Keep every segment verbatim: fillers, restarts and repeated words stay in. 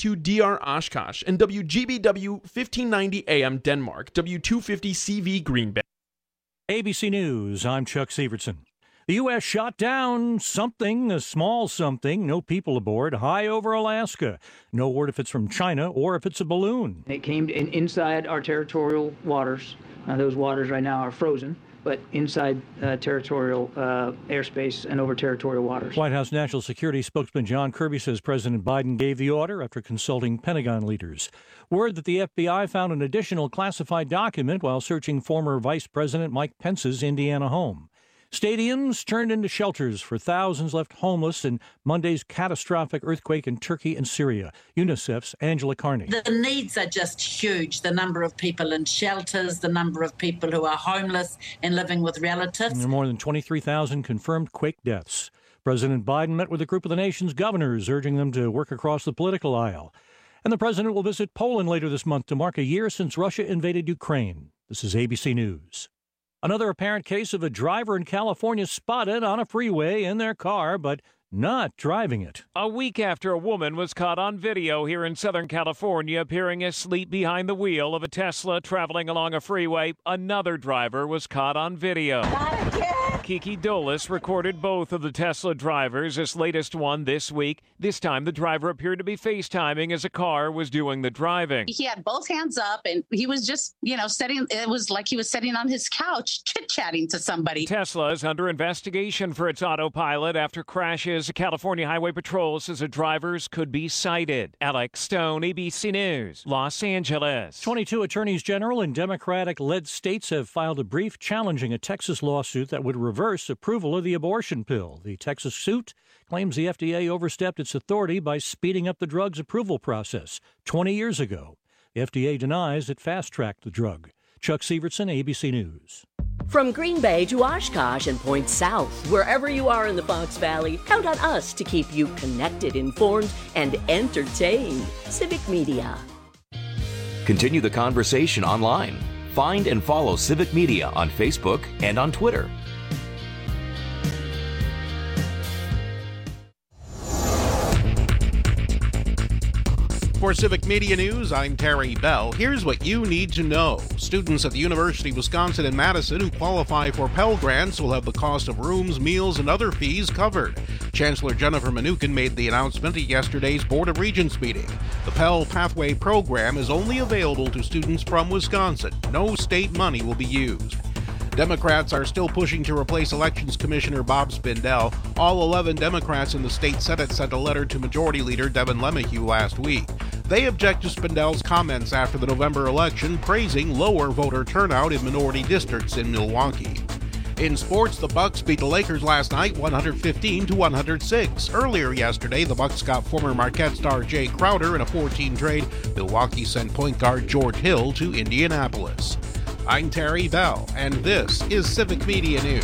two D R Oshkosh, and W G B W fifteen ninety A M Denmark, W two fifty C V Green Bay. A B C News, I'm Chuck Severson. The U S shot down something, a small something, no people aboard, high over Alaska. No word if it's from China or if it's a balloon. It came in inside our territorial waters. Uh, those waters right now are frozen, but inside uh, territorial uh, airspace and over territorial waters. White House National Security spokesman John Kirby says President Biden gave the order after consulting Pentagon leaders. Word that the F B I found an additional classified document while searching former Vice President Mike Pence's Indiana home. Stadiums turned into shelters for thousands left homeless in Monday's catastrophic earthquake in Turkey and Syria. UNICEF's Angela Carney. The needs are just huge. The number of people in shelters, the number of people who are homeless and living with relatives. And there are more than twenty-three thousand confirmed quake deaths. President Biden met with a group of the nation's governors, urging them to work across the political aisle. And the president will visit Poland later this month to mark a year since Russia invaded Ukraine. This is A B C News. Another apparent case of a driver in California spotted on a freeway in their car, but not driving it. A week after a woman was caught on video here in Southern California appearing asleep behind the wheel of a Tesla traveling along a freeway, another driver was caught on video. Kiki Dolis recorded both of the Tesla drivers, this latest one this week. This time, the driver appeared to be FaceTiming as a car was doing the driving. He had both hands up, and he was just, you know, sitting. It was like he was sitting on his couch, chit-chatting to somebody. Tesla is under investigation for its autopilot after crashes. California Highway Patrol says the drivers could be cited. Alex Stone, A B C News, Los Angeles. twenty-two attorneys general in Democratic-led states have filed a brief challenging a Texas lawsuit that would reverse approval of the abortion pill. The Texas suit claims the F D A overstepped its authority by speeding up the drug's approval process twenty years ago. The F D A denies it fast-tracked the drug. Chuck Severson, A B C News. From Green Bay to Oshkosh and points south, wherever you are in the Fox Valley, count on us to keep you connected, informed, and entertained. Civic Media. Continue the conversation online. Find and follow Civic Media on Facebook and on Twitter. For Civic Media News, I'm Terry Bell. Here's what you need to know. Students at the University of Wisconsin in Madison who qualify for Pell Grants will have the cost of rooms, meals, and other fees covered. Chancellor Jennifer Mnuchin made the announcement at yesterday's Board of Regents meeting. The Pell Pathway program is only available to students from Wisconsin. No state money will be used. Democrats are still pushing to replace Elections Commissioner Bob Spindell. All eleven Democrats in the state Senate sent a letter to Majority Leader Devin LeMahieu last week. They object to Spindell's comments after the November election, praising lower voter turnout in minority districts in Milwaukee. In sports, the Bucks beat the Lakers last night one fifteen to one oh six. Earlier yesterday, the Bucks got former Marquette star Jay Crowder in a four-team trade. Milwaukee sent point guard George Hill to Indianapolis. I'm Terry Bell, and this is Civic Media News.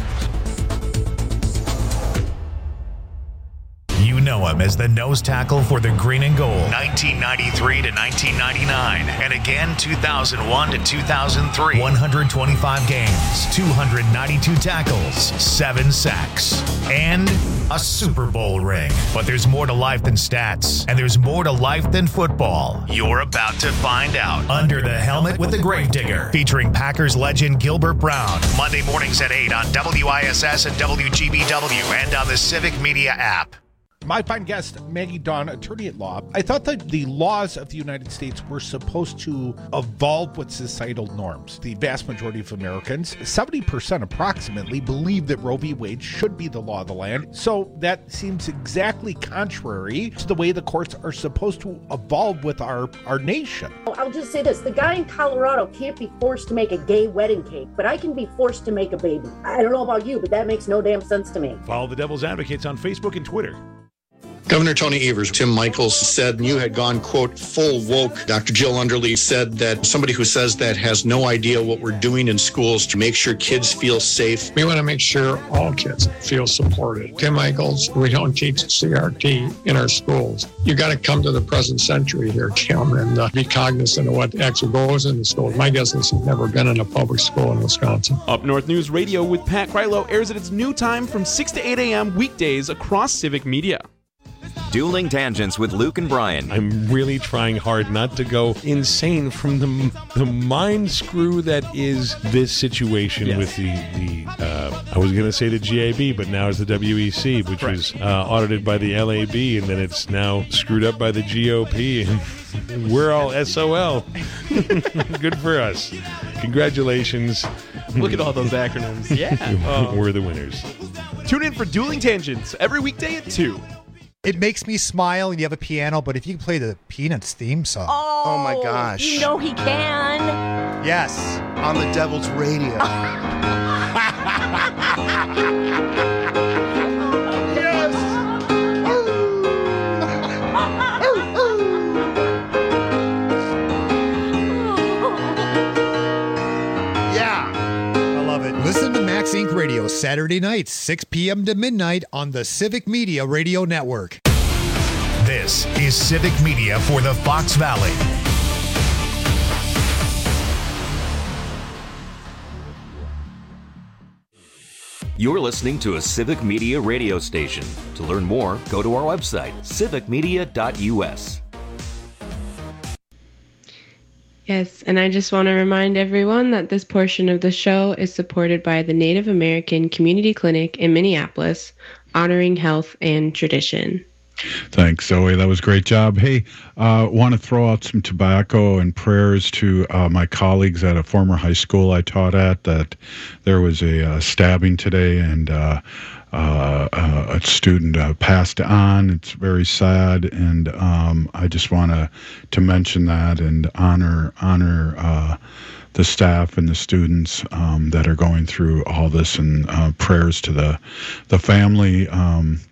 You know him as the nose tackle for the Green and Gold, nineteen ninety-three to nineteen ninety-nine, and again two thousand one to two thousand three. one hundred twenty-five games, two hundred ninety-two tackles, seven sacks, and a Super Bowl ring. But there's more to life than stats, and there's more to life than football. You're about to find out. Under the Helmet with the Gravedigger, featuring Packers legend Gilbert Brown. Monday mornings at eight on W I S S and W G B W and on the Civic Media app. My fine guest, Maggie Dawn, attorney at law. I thought that the laws of the United States were supposed to evolve with societal norms. The vast majority of Americans, seventy percent approximately, believe that Roe v. Wade should be the law of the land. So that seems exactly contrary to the way the courts are supposed to evolve with our, our nation. I'll just say this. The guy in Colorado can't be forced to make a gay wedding cake, but I can be forced to make a baby. I don't know about you, but that makes no damn sense to me. Follow the Devil's Advocates on Facebook and Twitter. Governor Tony Evers, Tim Michaels said you had gone, quote, full woke. Doctor Jill Underly said that somebody who says that has no idea what we're doing in schools to make sure kids feel safe. We want to make sure all kids feel supported. Tim Michaels, we don't teach C R T in our schools. You got to come to the present century here, Tim, and uh, be cognizant of what actually goes in the schools. My guess is he's never been in a public school in Wisconsin. Up North News Radio with Pat Krylo airs at its new time from six to eight a.m. weekdays across Civic Media. Dueling Tangents with Luke and Brian. I'm really trying hard not to go insane from the the mind screw that is this situation yes. with the, the uh, I was going to say the G A B, but now it's the W E C, which right. was uh, audited by the L A B, and then it's now screwed up by the G O P, and we're all S O L. Good for us. Congratulations. Look at all those acronyms. Yeah. Oh. We're the winners. Tune in for Dueling Tangents every weekday at two. It makes me smile, and you have a piano, but if you can play the Peanuts theme song. Oh, oh my gosh. You know he can. Yes. On the Devil's Radio. Listen to Max Incorporated. Radio Saturday nights, six p.m. to midnight on the Civic Media Radio Network. This is Civic Media for the Fox Valley. You're listening to a Civic Media radio station. To learn more, go to our website, civic media dot u s. Yes, and I just want to remind everyone that this portion of the show is supported by the Native American Community Clinic in Minneapolis, honoring health and tradition. Thanks, Zoe. That was a great job. Hey, uh, want to throw out some tobacco and prayers to uh, my colleagues at a former high school I taught at, that there was a uh, stabbing today, and uh, uh, uh, a student uh, passed on. It's very sad, and um, I just want to to mention that and honor honor uh, the staff and the students um, that are going through all this, and uh, prayers to the the family. Um,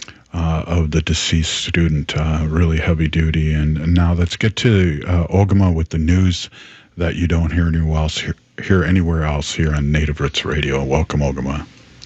Uh, of the deceased student, uh, really heavy duty. And, and now let's get to uh, Ogama with the news that you don't hear anywhere else, hear, hear anywhere else here on Native Roots Radio. Welcome, Ogama.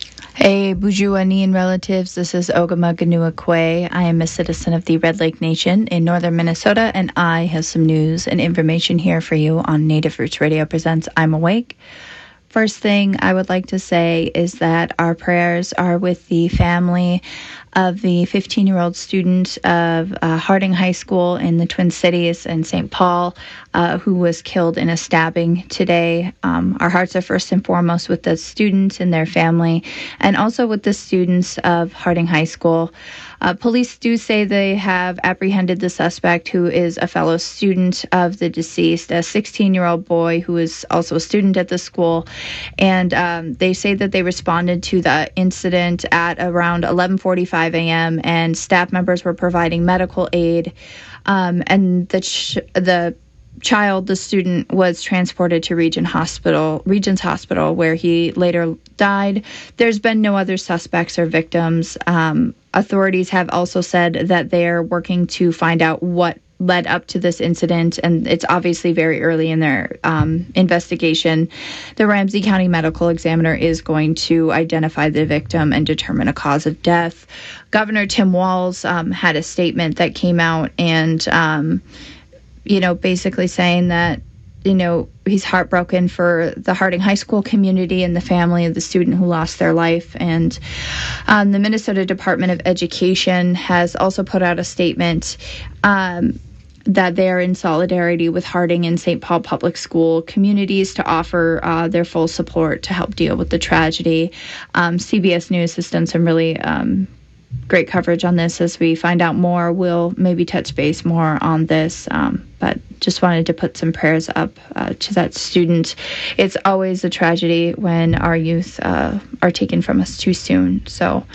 Hey, Bujuani and relatives, this is Ogama Ganua Kwe. I am a citizen of the Red Lake Nation in northern Minnesota, and I have some news and information here for you on Native Roots Radio Presents I'm Awake. First thing I would like to say is that our prayers are with the family of the fifteen-year-old student of uh, Harding High School in the Twin Cities in Saint Paul, uh, who was killed in a stabbing today. Um, our hearts are first and foremost with the students and their family, and also with the students of Harding High School. Uh, police do say they have apprehended the suspect, who is a fellow student of the deceased, a sixteen-year-old boy who is also a student at the school. And um, they say that they responded to the incident at around eleven forty-five a.m., and staff members were providing medical aid. Um, and the ch- the child, the student, was transported to Region Hospital, Regions Hospital, where he later died. There's been no other suspects or victims. Um, authorities have also said that they are working to find out what led up to this incident, and it's obviously very early in their um, investigation. The Ramsey County Medical Examiner is going to identify the victim and determine a cause of death. Governor Tim Walz um, had a statement that came out, and um, you know, basically saying that, you know, he's heartbroken for the Harding High School community and the family of the student who lost their life. And um, the Minnesota Department of Education has also put out a statement um, that they are in solidarity with Harding and Saint Paul Public School communities to offer uh, their full support to help deal with the tragedy. Um, C B S News has done some really um, great coverage on this. As we find out more, we'll maybe touch base more on this, um, but just wanted to put some prayers up uh, to that student. It's always a tragedy when our youth uh, are taken from us too soon. So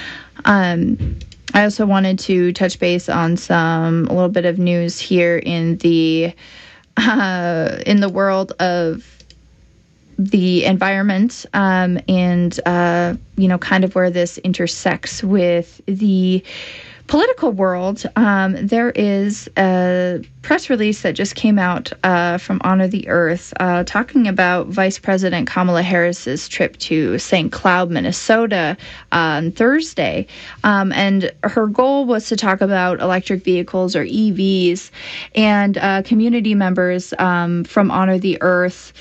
um, I also wanted to touch base on some a little bit of news here in the uh, in the world of the environment, um, and, uh, you know, kind of where this intersects with the political world. Um, there is a press release that just came out uh, from Honor the Earth uh, talking about Vice President Kamala Harris's trip to Saint Cloud, Minnesota on Thursday. Um, and her goal was to talk about electric vehicles, or E Vs, and uh, community members um, from Honor the Earth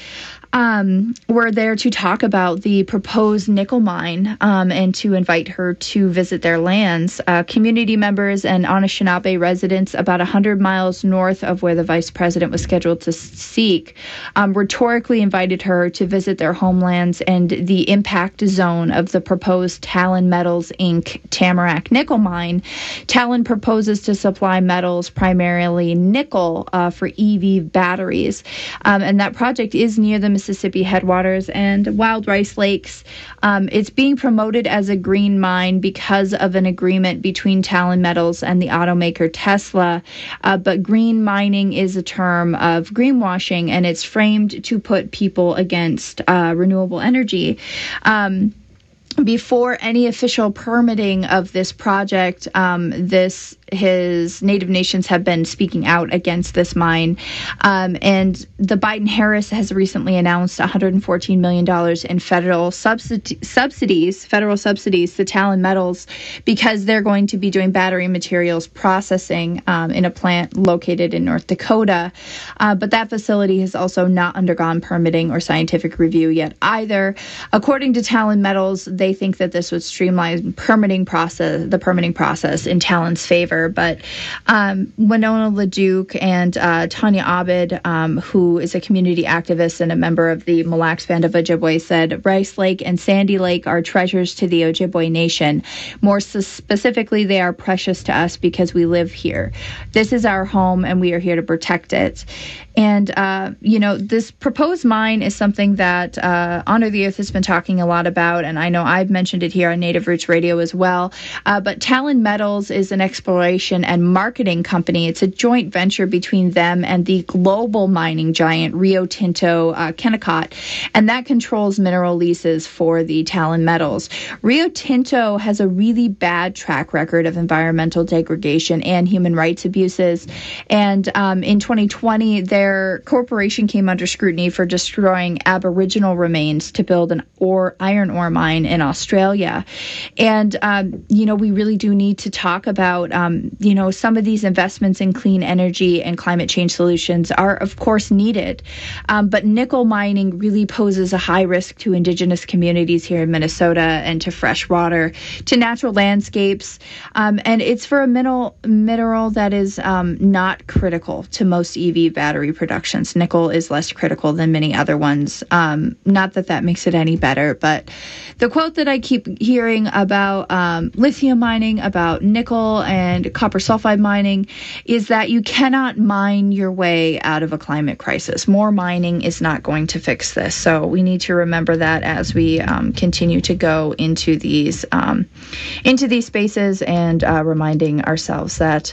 um, were there to talk about the proposed nickel mine um, and to invite her to visit their lands. Uh, community members and Anishinaabe residents about one hundred miles north of where the vice president was scheduled to seek um, rhetorically invited her to visit their homelands and the impact zone of the proposed Talon Metals, Incorporated Tamarack nickel mine. Talon proposes to supply metals, primarily nickel, uh, for E V batteries. Um, and that project is near the Mississippi headwaters and Wild Rice Lakes. Um, it's being promoted as a green mine because of an agreement between Talon Metals and the automaker Tesla. Uh, but green mining is a term of greenwashing, and it's framed to put people against uh, renewable energy. Um, Before any official permitting of this project, um, this his Native nations have been speaking out against this mine. Um, and the Biden-Harris has recently announced one hundred fourteen million dollars in federal subsidi- subsidies, federal subsidies to Talon Metals because they're going to be doing battery materials processing um, in a plant located in North Dakota. Uh, but that facility has also not undergone permitting or scientific review yet either. According to Talon Metals, they think that this would streamline permitting process, the permitting process in Talon's favor. But um, Winona LaDuke and uh, Tanya Abed, um, who is a community activist and a member of the Mille Lacs Band of Ojibwe, said Rice Lake and Sandy Lake are treasures to the Ojibwe Nation. More specifically, they are precious to us because we live here. This is our home, and we are here to protect it. And, uh, you know, this proposed mine is something that uh, Honor the Earth has been talking a lot about, and I know I've mentioned it here on Native Roots Radio as well. Uh, but Talon Metals is an exploration and marketing company. It's a joint venture between them and the global mining giant Rio Tinto uh, Kennecott, and that controls mineral leases for the Talon Metals. Rio Tinto has a really bad track record of environmental degradation and human rights abuses, and um, in twenty twenty, their corporation came under scrutiny for destroying Aboriginal remains to build an ore, iron ore mine in Australia. And, um, you know, we really do need to talk about, um, you know, some of these investments in clean energy and climate change solutions are, of course, needed. Um, but nickel mining really poses a high risk to Indigenous communities here in Minnesota and to fresh water, to natural landscapes. Um, and it's for a mineral, mineral that is um, not critical to most E V battery productions. Nickel is less critical than many other ones. Um, not that that makes it any better, but the quote that I keep hearing about um, lithium mining, about nickel and copper sulfide mining, is that you cannot mine your way out of a climate crisis. More mining is not going to fix this. So we need to remember that as we um, continue to go into these um, into these spaces, and uh, reminding ourselves that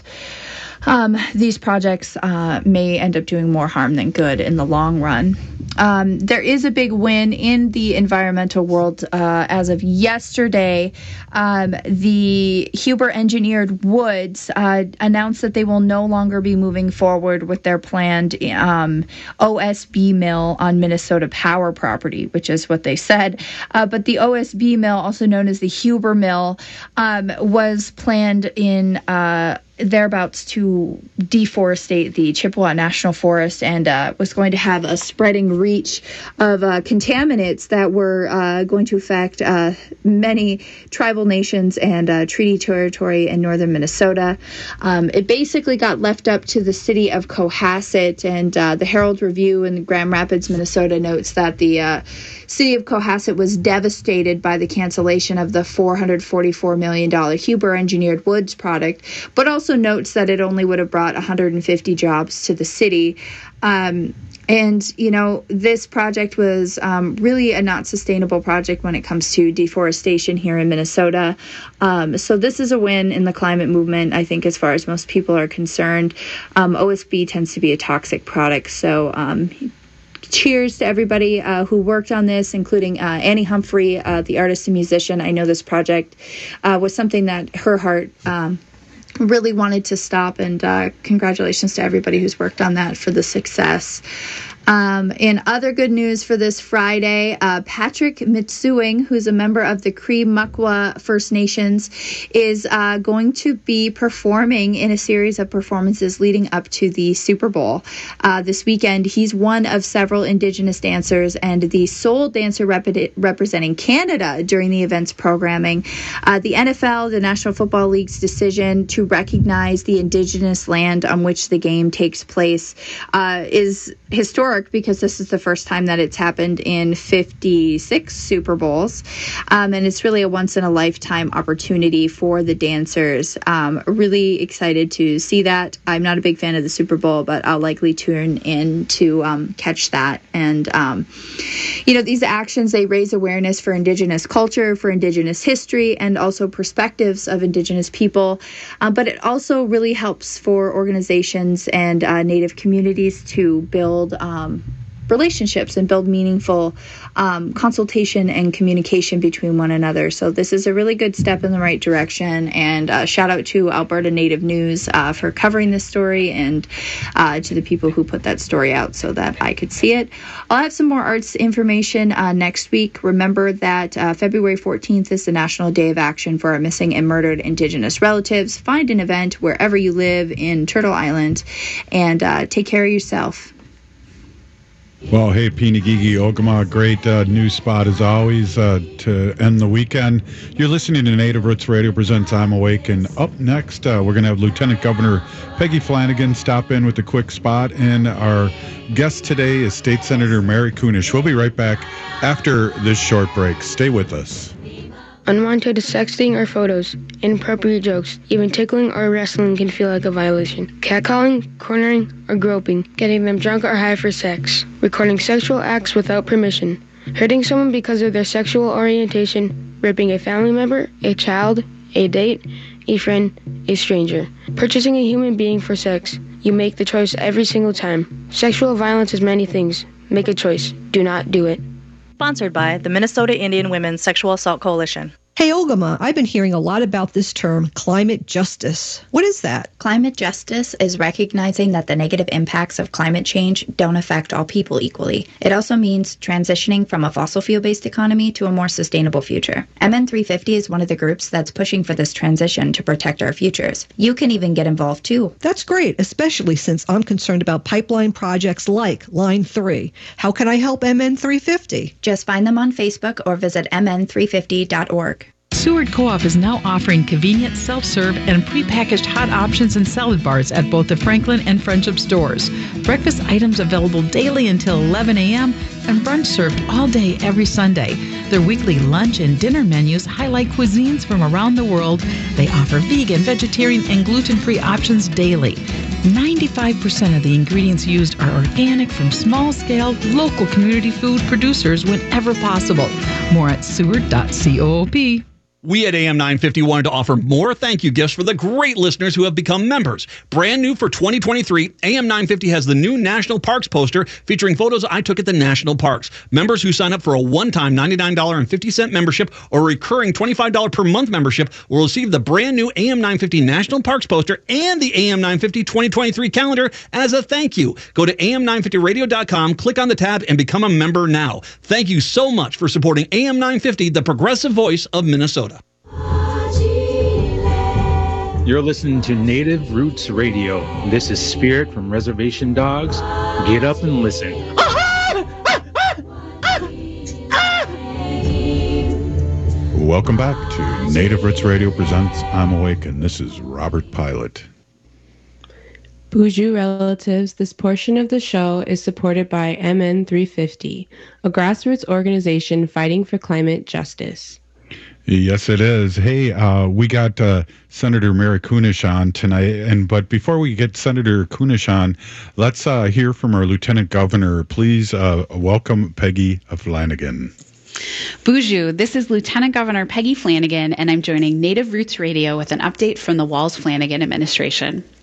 Um, these projects uh, may end up doing more harm than good in the long run. Um, there is a big win in the environmental world. Uh, as of yesterday, um, the Huber Engineered Woods uh, announced that they will no longer be moving forward with their planned um, O S B mill on Minnesota Power property, which is what they said. Uh, but the O S B mill, also known as the Huber Mill, um, was planned in uh, thereabouts to deforestate the Chippewa National Forest, and uh, was going to have a spreading reach of uh, contaminants that were uh, going to affect uh, many tribal nations and uh, treaty territory in northern Minnesota. Um, it basically got left up to the city of Cohasset, and uh, the Herald Review in Grand Rapids, Minnesota notes that the uh, city of Cohasset was devastated by the cancellation of the four hundred forty-four million dollars Huber Engineered Woods product, but also notes that it only would have brought one hundred fifty jobs to the city. Um, and, you know, this project was um, really a not sustainable project when it comes to deforestation here in Minnesota. Um, so this is a win in the climate movement, I think, as far as most people are concerned. Um, O S B tends to be a toxic product, so um, cheers to everybody uh, who worked on this, including uh, Annie Humphrey, uh, the artist and musician. I know this project uh, was something that her heart um, really wanted to stop, and uh, congratulations to everybody who's worked on that for the success. Um, in other good news for this Friday, uh, Patrick Mitsuing, who's a member of the Cree Muckwa First Nations, is uh, going to be performing in a series of performances leading up to the Super Bowl. Uh, this weekend, he's one of several Indigenous dancers and the sole dancer rep- representing Canada during the event's programming. Uh, the N F L, the National Football League's decision to recognize the Indigenous land on which the game takes place uh, is historic, because this is the first time that it's happened in fifty-six Super Bowls. Um, and it's really a once-in-a-lifetime opportunity for the dancers. Um, really excited to see that. I'm not a big fan of the Super Bowl, but I'll likely tune in to um, catch that. And, um, you know, these actions, they raise awareness for Indigenous culture, for Indigenous history, and also perspectives of Indigenous people. Um, but it also really helps for organizations and uh, Native communities to build um, relationships and build meaningful um, consultation and communication between one another. So this is a really good step in the right direction. And uh, shout out to Alberta Native News uh, for covering this story, and uh, to the people who put that story out so that I could see it. I'll have some more arts information uh, next week. Remember that uh, February fourteenth is the National Day of Action for our missing and murdered Indigenous relatives. Find an event wherever you live in Turtle Island, and uh, take care of yourself. Well, hey, Pinigigi Ogama, great uh, news spot as always uh, to end the weekend. You're listening to Native Roots Radio presents I'm Awake, and up next uh, we're going to have Lieutenant Governor Peggy Flanagan stop in with a quick spot, and our guest today is State Senator Mary Kunesh. We'll be right back after this short break. Stay with us. Unwanted sexting or photos, inappropriate jokes, even tickling or wrestling can feel like a violation. Catcalling, cornering, or groping, getting them drunk or high for sex, recording sexual acts without permission, hurting someone because of their sexual orientation, raping a family member, a child, a date, a friend, a stranger, purchasing a human being for sex. You make the choice every single time. Sexual violence is many things. Make a choice. Do not do it. Sponsored by the Minnesota Indian Women's Sexual Assault Coalition. Hey, Ogama, I've been hearing a lot about this term, climate justice. What is that? Climate justice is recognizing that the negative impacts of climate change don't affect all people equally. It also means transitioning from a fossil fuel-based economy to a more sustainable future. M N three fifty is one of the groups that's pushing for this transition to protect our futures. You can even get involved too. That's great, especially since I'm concerned about pipeline projects like Line three. How can I help M N three fifty? Just find them on Facebook or visit m n three fifty dot org. Seward Co-op is now offering convenient self-serve and prepackaged hot options and salad bars at both the Franklin and Friendship stores. Breakfast items available daily until eleven a.m. and brunch served all day every Sunday. Their weekly lunch and dinner menus highlight cuisines from around the world. They offer vegan, vegetarian, and gluten-free options daily. ninety-five percent of the ingredients used are organic from small-scale, local community food producers whenever possible. More at seward dot coop. We at A M nine fifty wanted to offer more thank you gifts for the great listeners who have become members. Brand new for twenty twenty-three, A M nine fifty has the new National Parks poster featuring photos I took at the national parks. Members who sign up for a one-time ninety-nine dollars and fifty cents membership or recurring twenty-five dollars per month membership will receive the brand new A M nine fifty National Parks poster and the A M nine fifty twenty twenty-three calendar as a thank you. Go to A M nine fifty radio dot com, click on the tab, and become a member now. Thank you so much for supporting A M nine fifty, the progressive voice of Minnesota. You're listening to Native Roots Radio. This is Spirit from Reservation Dogs. Get up and listen. Welcome back to Native Roots Radio presents I'm Awake, and this is Robert Pilot. Boozhoo relatives, this portion of the show is supported by M N three fifty, a grassroots organization fighting for climate justice. Yes, it is. Hey, uh, we got uh, Senator Mary Kunesh on tonight, and but before we get Senator Kunesh on, let's uh, hear from our Lieutenant Governor. Please uh, welcome Peggy Flanagan. Boozhoo, this is Lieutenant Governor Peggy Flanagan, and I'm joining Native Roots Radio with an update from the Walls Flanagan administration.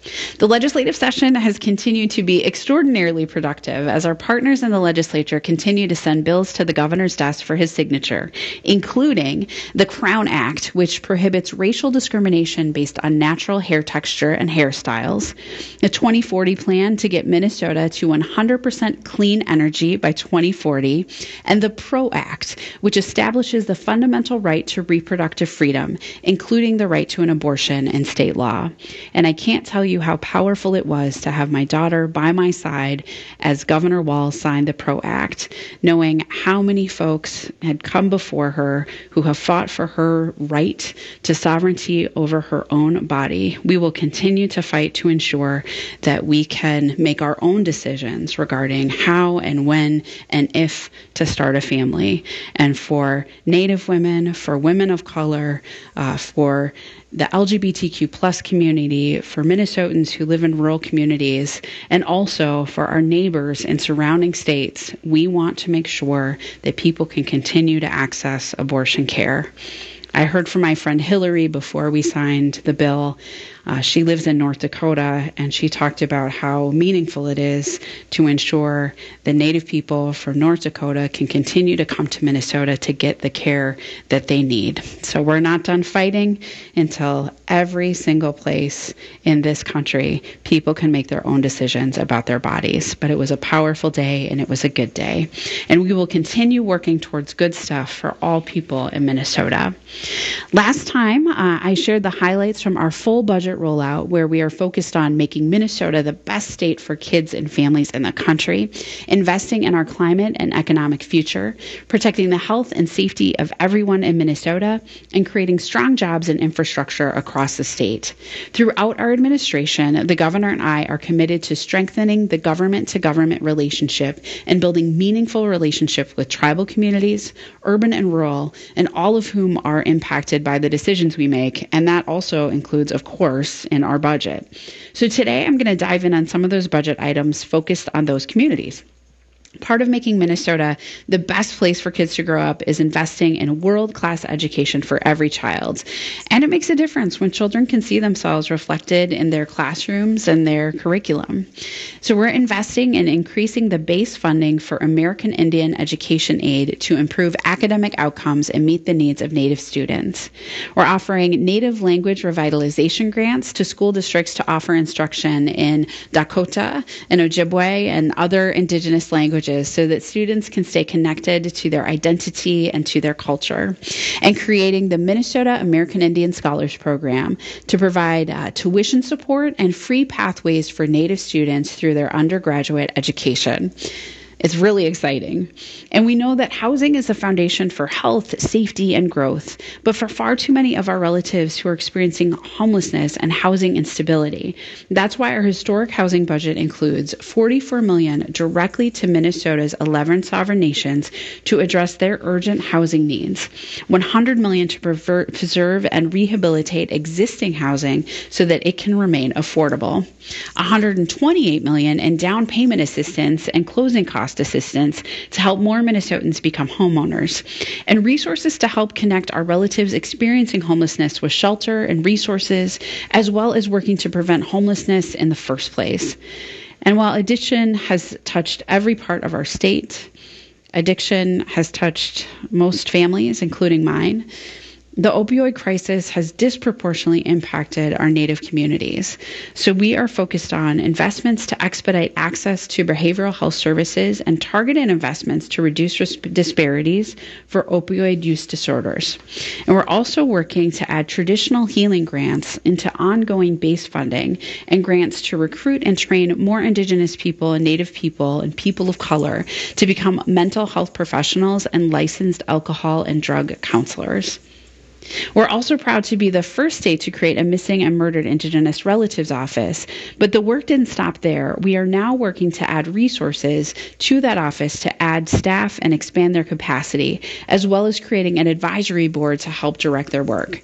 The legislative session has continued to be extraordinarily productive as our partners in the legislature continue to send bills to the governor's desk for his signature, including the Crown Act, which prohibits racial discrimination based on natural hair texture and hairstyles, the twenty forty plan to get Minnesota to one hundred percent clean energy by twenty forty, and the PRO Act, which establishes the fundamental right to reproductive freedom, including the right to an abortion in state law. And I can't tell you how powerful it was to have my daughter by my side as Governor Walz signed the PRO Act, knowing how many folks had come before her who have fought for her right to sovereignty over her own body. We will continue to fight to ensure that we can make our own decisions regarding how and when and if to start a family. And for Native women, for women of color, uh, for the L G B T Q plus community, for Minnesotans who live in rural communities, and also for our neighbors in surrounding states, we want to make sure that people can continue to access abortion care. I heard from my friend Hillary before we signed the bill. Uh, she lives in North Dakota, and she talked about how meaningful it is to ensure the Native people from North Dakota can continue to come to Minnesota to get the care that they need. So we're not done fighting until every single place in this country, people can make their own decisions about their bodies. But it was a powerful day, and it was a good day. And we will continue working towards good stuff for all people in Minnesota. Last time, uh, I shared the highlights from our full budget rollout, where we are focused on making Minnesota the best state for kids and families in the country, investing in our climate and economic future, protecting the health and safety of everyone in Minnesota, and creating strong jobs and infrastructure across the state. Throughout our administration, the governor and I are committed to strengthening the government-to-government relationship and building meaningful relationships with tribal communities, urban and rural, and all of whom are impacted by the decisions we make, and that also includes, of course, in our budget. So today I'm going to dive in on some of those budget items focused on those communities. Part of making Minnesota the best place for kids to grow up is investing in world-class education for every child. And it makes a difference when children can see themselves reflected in their classrooms and their curriculum. So we're investing in increasing the base funding for American Indian Education Aid to improve academic outcomes and meet the needs of Native students. We're offering Native language revitalization grants to school districts to offer instruction in Dakota and Ojibwe and other Indigenous languages, so that students can stay connected to their identity and to their culture, and creating the Minnesota American Indian Scholars Program to provide uh, tuition support and free pathways for Native students through their undergraduate education. It's really exciting. And we know that housing is the foundation for health, safety, and growth. But for far too many of our relatives who are experiencing homelessness and housing instability, that's why our historic housing budget includes forty-four million dollars directly to Minnesota's eleven sovereign nations to address their urgent housing needs, one hundred million dollars to preserve and rehabilitate existing housing so that it can remain affordable, one hundred twenty-eight million dollars in down payment assistance and closing cost assistance to help more Minnesotans become homeowners, and resources to help connect our relatives experiencing homelessness with shelter and resources, as well as working to prevent homelessness in the first place. And while addiction has touched every part of our state, addiction has touched most families, including mine, the opioid crisis has disproportionately impacted our Native communities. So we are focused on investments to expedite access to behavioral health services and targeted investments to reduce disparities for opioid use disorders. And we're also working to add traditional healing grants into ongoing base funding and grants to recruit and train more Indigenous people and Native people and people of color to become mental health professionals and licensed alcohol and drug counselors. We're also proud to be the first state to create a missing and murdered Indigenous relatives office, but the work didn't stop there. We are now working to add resources to that office to add staff and expand their capacity, as well as creating an advisory board to help direct their work.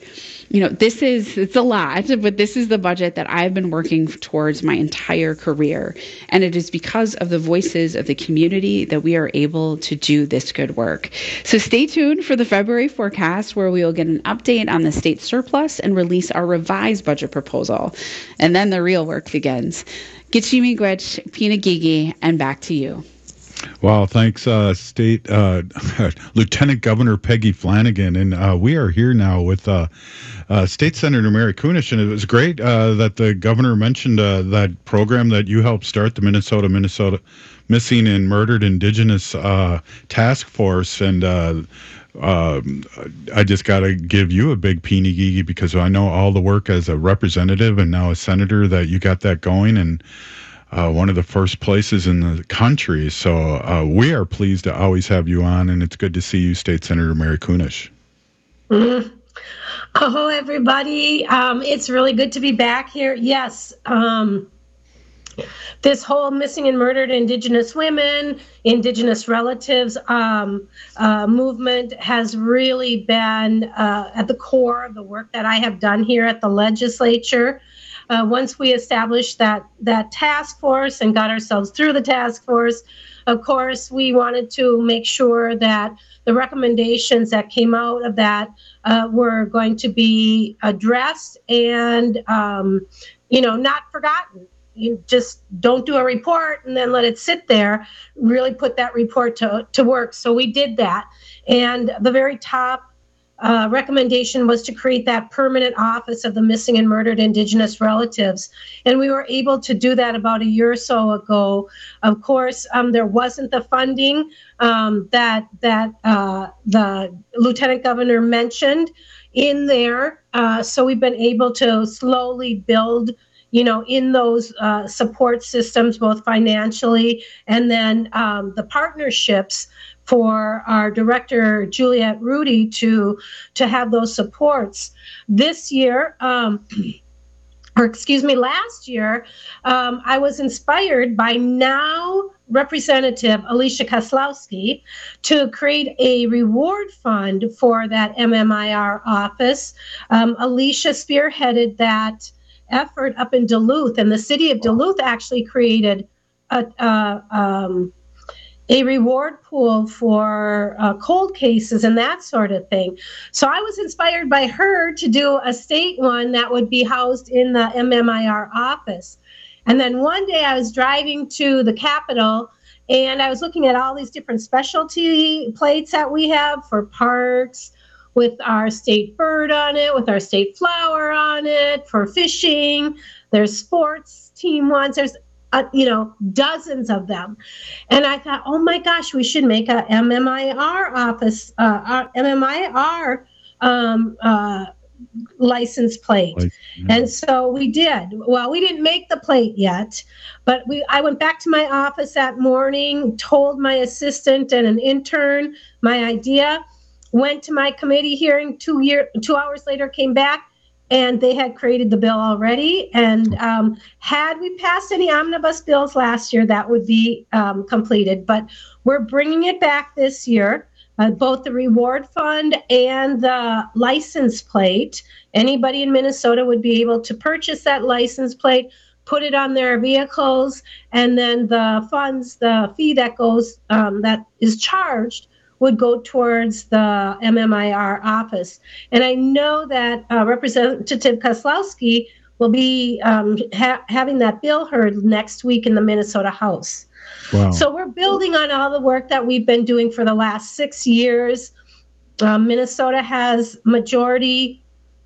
you know, this is, it's a lot, but this is the budget that I've been working towards my entire career. And it is because of the voices of the community that we are able to do this good work. So stay tuned for the February forecast, where we will get an update on the state surplus and release our revised budget proposal. And then the real work begins. Gitchimi Gwech, Pinagigi, and back to you. Wow, thanks, uh, State uh, Lieutenant Governor Peggy Flanagan. And uh, we are here now with uh, uh, State Senator Mary Kunesh. And it was great uh, that the governor mentioned uh, that program that you helped start, the Minnesota, Minnesota Missing and Murdered Indigenous uh, Task Force. And uh, uh, I just got to give you a big peenie gigi, because I know all the work as a representative and now a senator that you got that going. And Uh, one of the first places in the country. So uh, we are pleased to always have you on, and it's good to see you, State Senator Mary Kunesh. Mm. Oh, everybody. Um, it's really good to be back here. Yes. Um, this whole missing and murdered Indigenous women, Indigenous relatives um, uh, movement has really been uh, at the core of the work that I have done here at the legislature. Uh, once we established that that task force and got ourselves through the task force, of course, we wanted to make sure that the recommendations that came out of that uh, were going to be addressed and, um, you know, not forgotten. You just don't do a report and then let it sit there. Really put that report to, to work. So we did that. And the very top Uh, recommendation was to create that permanent office of the missing and murdered Indigenous relatives. And we were able to do that about a year or so ago. Of course, um, there wasn't the funding um, that that uh, the Lieutenant Governor mentioned in there. Uh, so we've been able to slowly build, you know, in those uh, support systems, both financially and then um, the partnerships for our director, Juliette Rudy, to to have those supports. This year, um, or excuse me, last year, um, I was inspired by now Representative Alicia Koslowski to create a reward fund for that M M I R office. Um, Alicia spearheaded that effort up in Duluth, and the city of Duluth actually created a, a um, a reward pool for uh, cold cases and that sort of thing. So I was inspired by her to do a state one that would be housed in the M M I R office. And then one day I was driving to the Capitol and I was looking at all these different specialty plates that we have for parks, with our state bird on it, with our state flower on it, for fishing. There's sports team ones. There's Uh, you know, dozens of them. And I thought, oh my gosh, we should make a M M I R office, uh, our M M I R um, uh, license plate. Like, yeah. And so we did. Well, we didn't make the plate yet, but we. I went back to my office that morning, told my assistant and an intern my idea, went to my committee hearing two year, two hours later, came back, and they had created the bill already. And um, had we passed any omnibus bills last year, that would be um, completed. But we're bringing it back this year, uh, both the reward fund and the license plate. Anybody in Minnesota would be able to purchase that license plate, put it on their vehicles, and then the funds, the fee that goes, um, that is charged, would go towards the M M I R office. And I know that uh, Representative Koslowski will be um, ha- having that bill heard next week in the Minnesota House. Wow. So we're building on all the work that we've been doing for the last six years. Um, Minnesota has majority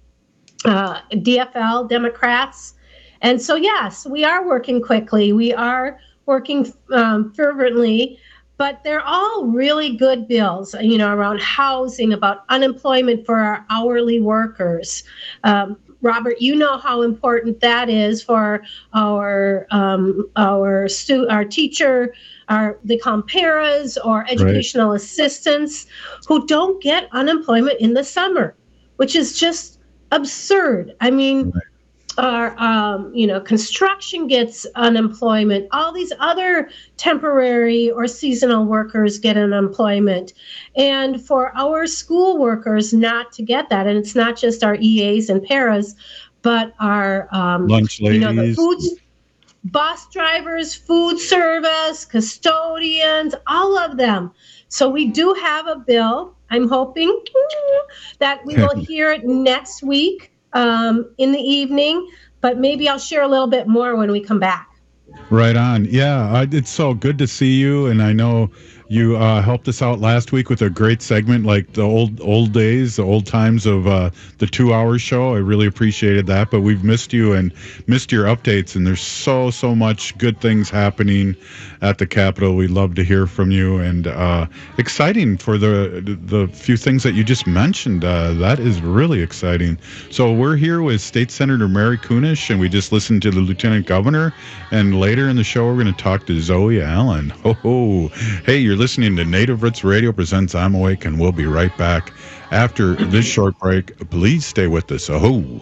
uh, D F L, Democrats. And so, yes, we are working quickly. We are working um, fervently. But they're all really good bills, you know, around housing, about unemployment for our hourly workers. Um, Robert, you know how important that is for our um, our stu- our teacher, our they call them paras or educational right. assistants, who don't get unemployment in the summer, which is just absurd. I mean, right. our, um, you know, construction gets unemployment. All these other temporary or seasonal workers get unemployment. And for our school workers not to get that, and it's not just our E As and paras, but our, um, Lunch you know, the ladies. food, bus drivers, food service, custodians, all of them. So we do have a bill. I'm hoping that we will hear it next week. Um, in the evening, but maybe I'll share a little bit more when we come back. Right on. Yeah, I, it's so good to see you, and I know you uh, helped us out last week with a great segment, like the old old days, the old times of uh, the two-hour show. I really appreciated that, but we've missed you and missed your updates, and there's so, so much good things happening at the Capitol. We'd love to hear from you, and uh, exciting for the the few things that you just mentioned. Uh, that is really exciting. So we're here with State Senator Mary Kunesh, and we just listened to the Lieutenant Governor, and later in the show, we're going to talk to Zoe Allen. Ho, ho. Hey, you're listening to Native Roots Radio presents I'm Awake, and we'll be right back after this short break. Please stay with us. Oh.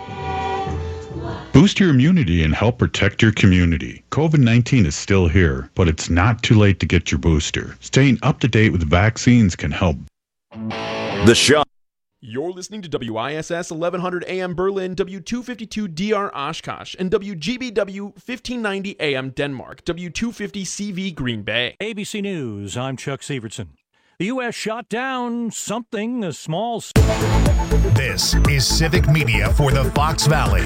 Boost your immunity and help protect your community. COVID nineteen is still here, but it's not too late to get your booster. Staying up to date with vaccines can help. The show. You're listening to W I S S eleven hundred A M Berlin, W two fifty-two D R Oshkosh, and W G B W fifteen ninety A M Denmark, W two fifty C V Green Bay. A B C News, I'm Chuck Severson. The U S shot down something, a small... This is Civic Media for the Fox Valley.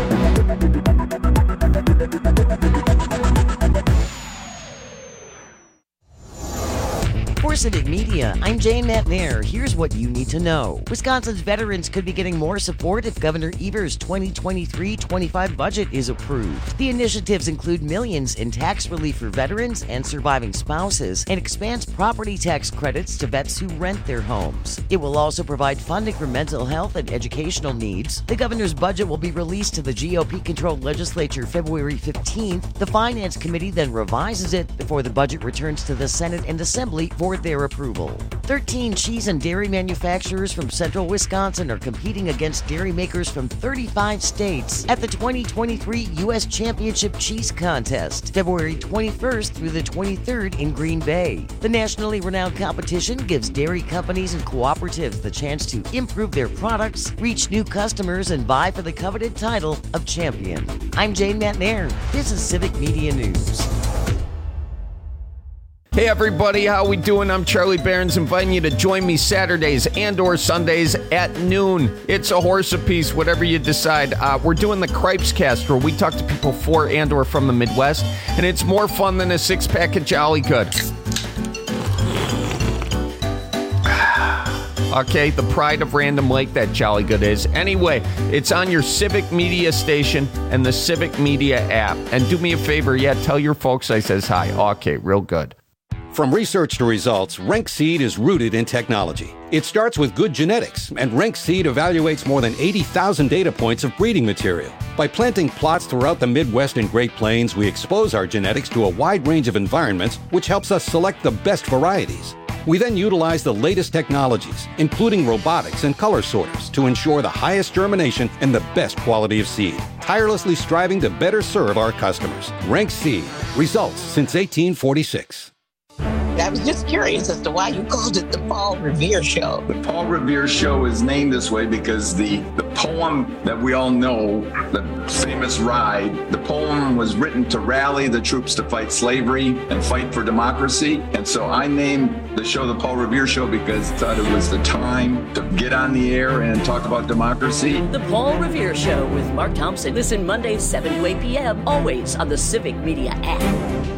For Civic Media, I'm Jane Matnair. Here's what you need to know. Wisconsin's veterans could be getting more support if Governor Evers' twenty twenty-three twenty-five budget is approved. The initiatives include millions in tax relief for veterans and surviving spouses, and expands property tax credits to vets who rent their homes. It will also provide funding for mental health and educational needs. The governor's budget will be released to the G O P-controlled legislature February fifteenth. The Finance Committee then revises it before the budget returns to the Senate and Assembly for their approval. thirteen cheese and dairy manufacturers from central Wisconsin are competing against dairy makers from thirty-five states at the twenty twenty-three U S Championship Cheese Contest, February twenty-first through the twenty-third in Green Bay. The nationally renowned competition gives dairy companies and cooperatives the chance to improve their products, reach new customers, and vie for the coveted title of champion. I'm Jane Matnair. This is Civic Media News. Hey everybody, how we doing? I'm Charlie Barons, inviting you to join me Saturdays and or Sundays at noon. It's a horse apiece, whatever you decide. Uh, we're doing the Cripes Cast, where we talk to people for and or from the Midwest, and it's more fun than a six-pack of Jolly Good. Okay, the pride of Random Lake, that Jolly Good is. Anyway, it's on your Civic Media station and the Civic Media app. And do me a favor, yeah, tell your folks I says hi. Okay, real good. From research to results, Rank Seed is rooted in technology. It starts with good genetics, and Rank Seed evaluates more than eighty thousand data points of breeding material. By planting plots throughout the Midwest and Great Plains, we expose our genetics to a wide range of environments, which helps us select the best varieties. We then utilize the latest technologies, including robotics and color sorters, to ensure the highest germination and the best quality of seed, tirelessly striving to better serve our customers. Rank Seed. Results since eighteen forty-six. I was just curious as to why you called it the Paul Revere Show. The Paul Revere Show is named this way because the, the poem that we all know, the famous ride, the poem was written to rally the troops to fight slavery and fight for democracy. And so I named the show the Paul Revere Show because I thought it was the time to get on the air and talk about democracy. The Paul Revere Show with Mark Thompson. Listen Mondays, seven to eight p.m., always on the Civic Media app.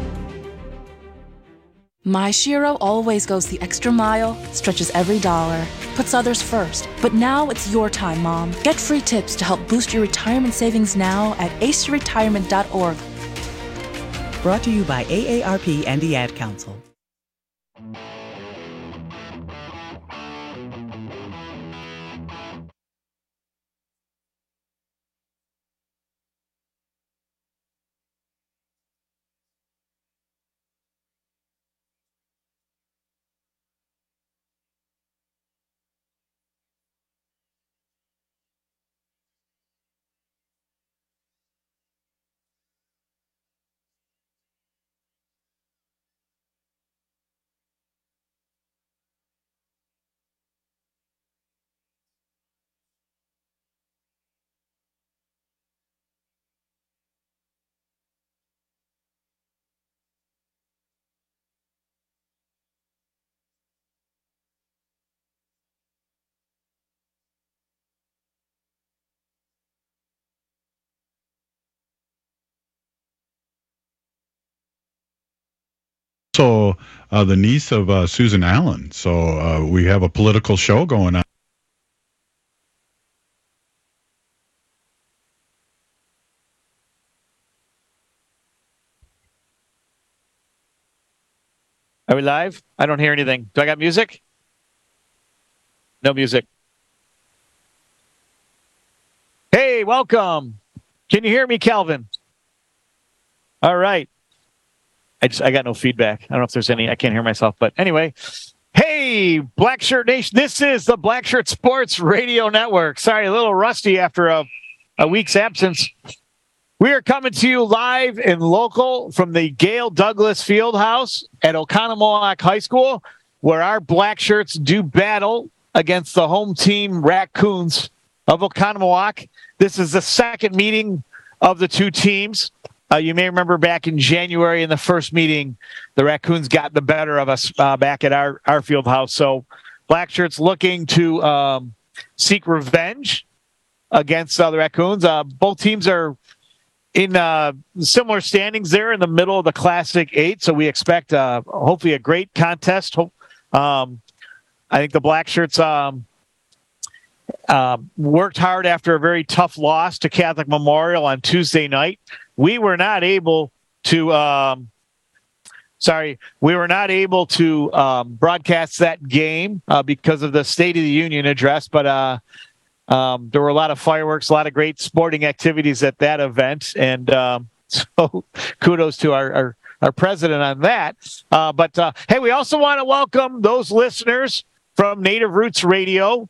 My Shiro always goes the extra mile, stretches every dollar, puts others first. But now it's your time, Mom. Get free tips to help boost your retirement savings now at ace your retirement dot org. Brought to you by A A R P and the Ad Council. also uh, the niece of uh, Susan Allen. So uh, we have a political show going on. Are we live? I don't hear anything. Do I got music? No music. Hey, welcome. Can you hear me, Calvin? All right. I just I got no feedback. I don't know if there's any. I can't hear myself. But anyway, hey, Black Shirt Nation. This is the Black Shirt Sports Radio Network. Sorry, a little rusty after a, a week's absence. We are coming to you live and local from the Gail Douglas Fieldhouse at Oconomowoc High School, where our Black Shirts do battle against the home team Raccoons of Oconomowoc. This is the second meeting of the two teams. Uh, you may remember back in January in the first meeting, the Raccoons got the better of us uh, back at our, our field house. So Black Shirts looking to um, seek revenge against uh, the Raccoons. Uh, both teams are in uh, similar standings there in the middle of the Classic Eight. So we expect uh, hopefully a great contest. Um, I think the Black Shirts um, uh, worked hard after a very tough loss to Catholic Memorial on Tuesday night. We were not able to, um, sorry, we were not able to um, broadcast that game uh, because of the State of the Union address, but uh, um, there were a lot of fireworks, a lot of great sporting activities at that event, and um, so kudos to our, our, our president on that. Uh, but, uh, hey, we also want to welcome those listeners from Native Roots Radio,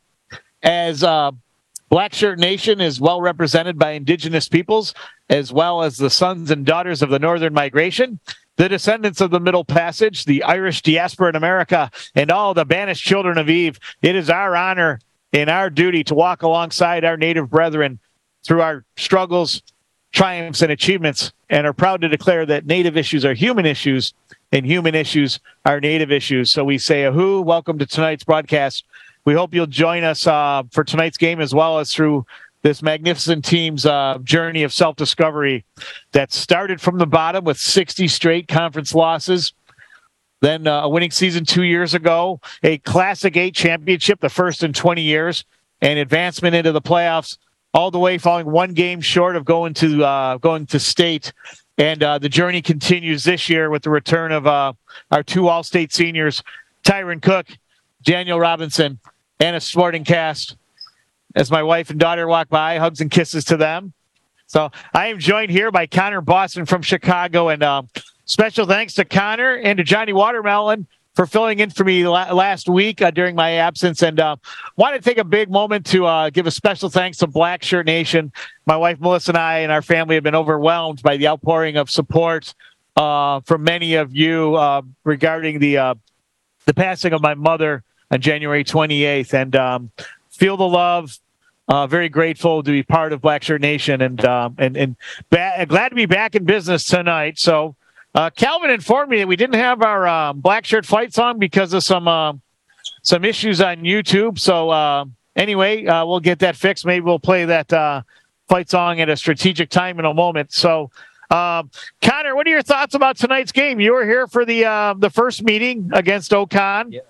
as uh, Black Shirt Nation is well represented by Indigenous peoples, as well as the sons and daughters of the Northern Migration, the descendants of the Middle Passage, the Irish diaspora in America, and all the banished children of Eve. It is our honor and our duty to walk alongside our Native brethren through our struggles, triumphs, and achievements, and are proud to declare that Native issues are human issues, and human issues are Native issues. So we say, ahoo, welcome to tonight's broadcast. We hope you'll join us uh, for tonight's game, as well as through this magnificent team's uh, journey of self-discovery that started from the bottom with sixty straight conference losses, then uh, a winning season two years ago, a Classic Eight championship, the first in twenty years, and advancement into the playoffs, all the way falling one game short of going to uh, going to state. And uh, the journey continues this year with the return of uh, our two All-State seniors, Tyron Cook, Daniel Robinson, and a sporting cast. As my wife and daughter walk by, hugs and kisses to them. So I am joined here by Connor Boston from Chicago, and um, special thanks to Connor and to Johnny Watermelon for filling in for me la- last week uh, during my absence. And uh, want to take a big moment to uh, give a special thanks to Black Shirt Nation. My wife Melissa and I and our family have been overwhelmed by the outpouring of support uh, from many of you uh, regarding the uh, the passing of my mother on January twenty-eighth, and um, feel the love. Uh, very grateful to be part of Black Shirt Nation, and um, and and ba- glad to be back in business tonight. So, uh, Calvin informed me that we didn't have our um, Black Shirt fight song because of some uh, some issues on YouTube. So, uh, anyway, uh, we'll get that fixed. Maybe we'll play that uh, fight song at a strategic time in a moment. So, um, Connor, what are your thoughts about tonight's game? You were here for the uh, the first meeting against Ocon. Yeah.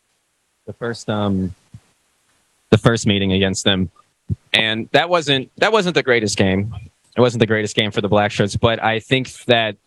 The first um, the first meeting against them. And that wasn't that wasn't the greatest game. It wasn't the greatest game for the Black Shirts, but I think that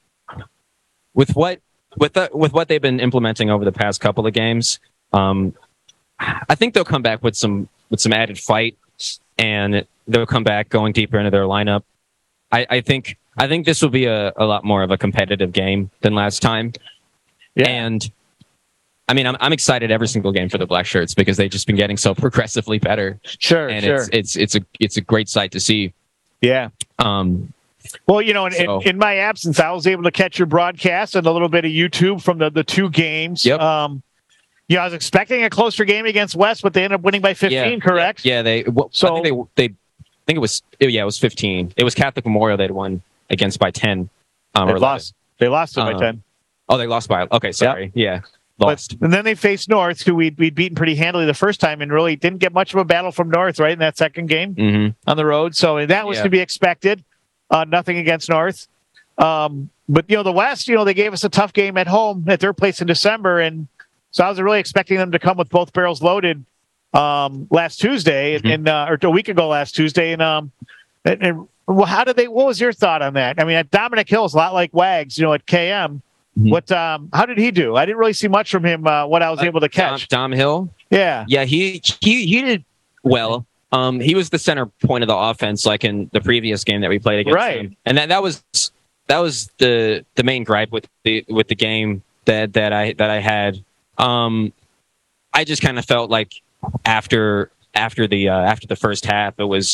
with what with the, with what they've been implementing over the past couple of games, um, I think they'll come back with some with some added fight, and they'll come back going deeper into their lineup. I, I think I think this will be a, a lot more of a competitive game than last time. Yeah. And I mean, I'm I'm excited every single game for the Black Shirts because they've just been getting so progressively better. Sure, and sure. it's it's it's a it's a great sight to see. Yeah. Um. Well, you know, in, so. in, in my absence, I was able to catch your broadcast and a little bit of YouTube from the, the two games. Yep. Um. Yeah, I was expecting a closer game against West, but they ended up winning by fifteen. Yeah. Correct? Yeah. They. Well, so I think they they I think it was yeah it was fifteen. It was Catholic Memorial they'd won against by ten. Um, they or lost. They lost it uh, by ten. Oh, they lost by okay. Sorry. Yep. Yeah. Lost. But, and then they faced North, who we'd, we'd beaten pretty handily the first time, and really didn't get much of a battle from North, right, in that second game mm-hmm. on the road. So that was yeah. to be expected. Uh, nothing against North. Um, but, you know, the West, you know, they gave us a tough game at home at their place in December. And so I was really expecting them to come with both barrels loaded um, last Tuesday mm-hmm. and uh, or a week ago last Tuesday. And, um, and, and well, how did they, what was your thought on that? I mean, Dominic Hill's a lot like Wags, you know, at K M. Mm-hmm. What, um, how did he do? I didn't really see much from him, uh, what I was uh, able to catch. Dom, Dom Hill? Yeah. Yeah, he, he, he did well. Um, he was the center point of the offense, like in the previous game that we played against right. him. And that, that was, that was the, the main gripe with the, with the game that, that I, that I had. Um, I just kind of felt like after, after the, uh, after the first half, it was,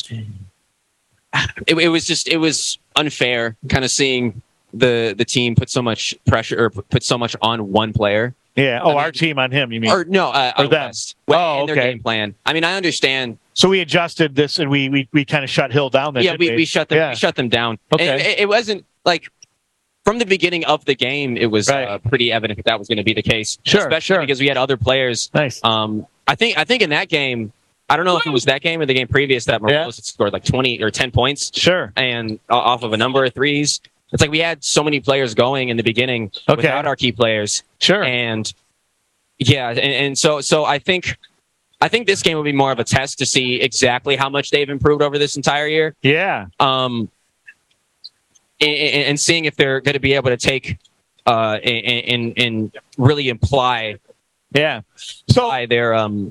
it, it was just, it was unfair kind of seeing the the team put so much pressure or put so much on one player. Yeah. Oh, I mean, our team on him, you mean? Or no, uh, or them. West. Well, oh, in their okay. game plan. I mean, I understand. So we adjusted this and we we, we kind of shut Hill down. Then, yeah, we, we? we shut them. Yeah. We shut them down. Okay. It, it, it wasn't like from the beginning of the game. It was right. uh, pretty evident that that was going to be the case. Sure, especially sure. because we had other players. Nice. Um, I think I think in that game. I don't know if it was that game or the game previous that Morales yeah. had scored like twenty or ten points. Sure. And uh, off of a number of threes. It's like we had so many players going in the beginning okay. without our key players. Sure. And yeah, and, and so so I think I think this game will be more of a test to see exactly how much they've improved over this entire year. Yeah. Um, and, and seeing if they're going to be able to take uh and and, and really imply yeah. So their um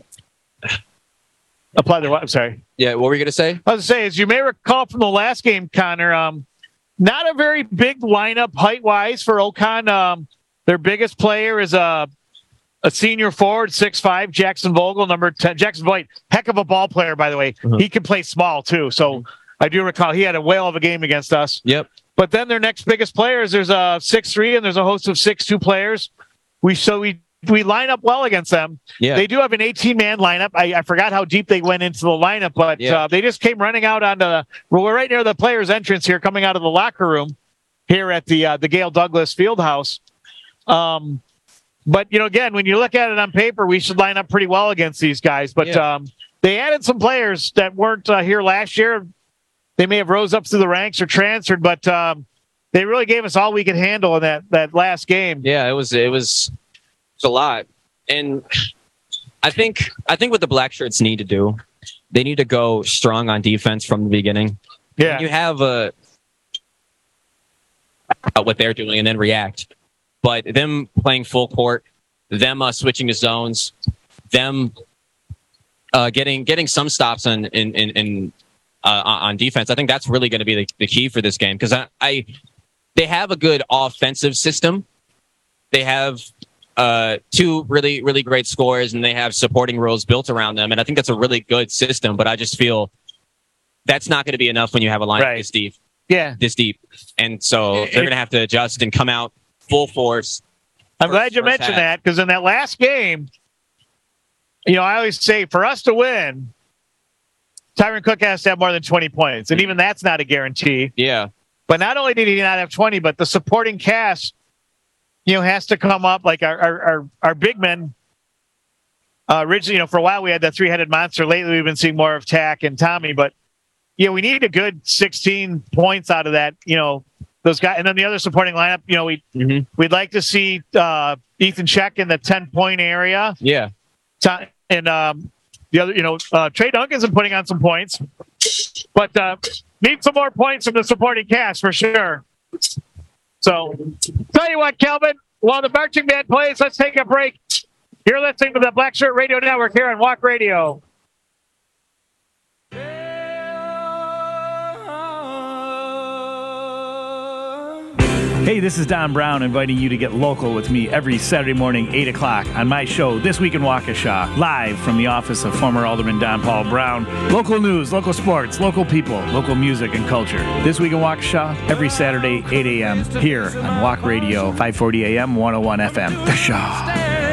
apply their what? I'm sorry. Yeah, what were you going to say? I was going to say, as you may recall from the last game, Connor, um, not a very big lineup height-wise for Ocon. Um, their biggest player is a a senior forward, six five, Jackson Vogel, number ten. Jackson Voigt, heck of a ball player, by the way. Mm-hmm. He can play small, too. So mm-hmm. I do recall he had a whale of a game against us. Yep. But then their next biggest players, there's a six three, and there's a host of six two players. We So we we line up well against them. Yeah. They do have an eighteen-man lineup. I, I forgot how deep they went into the lineup, but yeah. uh, they just came running out on the well, we're right near the players' entrance here, coming out of the locker room here at the uh, the Gale Douglas Fieldhouse. Um, but, you know, again, when you look at it on paper, we should line up pretty well against these guys. But yeah. um, they added some players that weren't uh, here last year. They may have rose up through the ranks or transferred, but um, they really gave us all we could handle in that, that last game. Yeah, it was it was... a lot. And I think I think what the black shirts need to do, they need to go strong on defense from the beginning. Yeah. When you have a uh, what they're doing and then react. But them playing full court, them uh, switching to zones, them uh, getting getting some stops on in in, in uh, on defense. I think that's really going to be the, the key for this game because I, I they have a good offensive system. They have Uh, two really, really great scorers, and they have supporting roles built around them. And I think that's a really good system, but I just feel that's not going to be enough when you have a line right. this deep. Yeah. This deep. And so they're going to have to adjust and come out full force. I'm first, glad you mentioned half. that because in that last game, you know, I always say for us to win, Tyron Cook has to have more than twenty points. And even that's not a guarantee. Yeah. But not only did he not have twenty, but the supporting cast, you know, has to come up like our our our, our big men. Uh, originally, you know, for a while we had that three-headed monster. Lately, we've been seeing more of Tack and Tommy. But yeah, we need a good sixteen points out of that. You know, those guys, and then the other supporting lineup. You know, we mm-hmm. we'd like to see uh, Ethan Check in the ten-point area. Yeah, and um, the other, you know, uh, Trey Duncan's been putting on some points, but uh, need some more points from the supporting cast for sure. So, tell you what, Kelvin, while the marching band plays, let's take a break. You're listening to the Black Shirt Radio Network here on Walk Radio. Hey, this is Don Brown inviting you to get local with me every Saturday morning, eight o'clock, on my show, This Week in Waukesha, live from the office of former Alderman Don Paul Brown. Local news, local sports, local people, local music and culture. This Week in Waukesha, every Saturday, eight a.m., here on Walk Radio, five forty a.m., one oh one F M. The Shaw.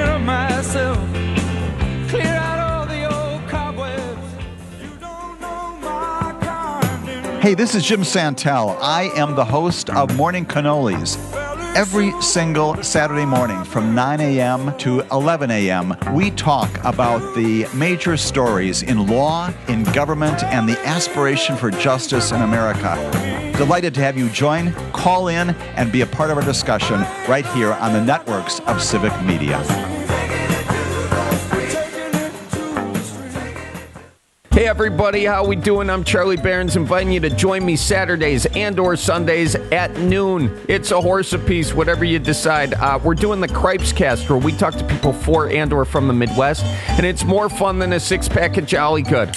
Hey, this is Jim Santel. I am the host of Morning Cannolis. Every single Saturday morning from nine a.m. to eleven a.m., we talk about the major stories in law, in government, and the aspiration for justice in America. Delighted to have you join, call in, and be a part of our discussion right here on the networks of Civic Media. Hey everybody, how we doing? I'm Charlie Barons, inviting you to join me Saturdays and or Sundays at noon. It's a horse apiece, whatever you decide. Uh, we're doing the Cripes Cast, where we talk to people for and or from the Midwest, and it's more fun than a six-pack of Jolly Good.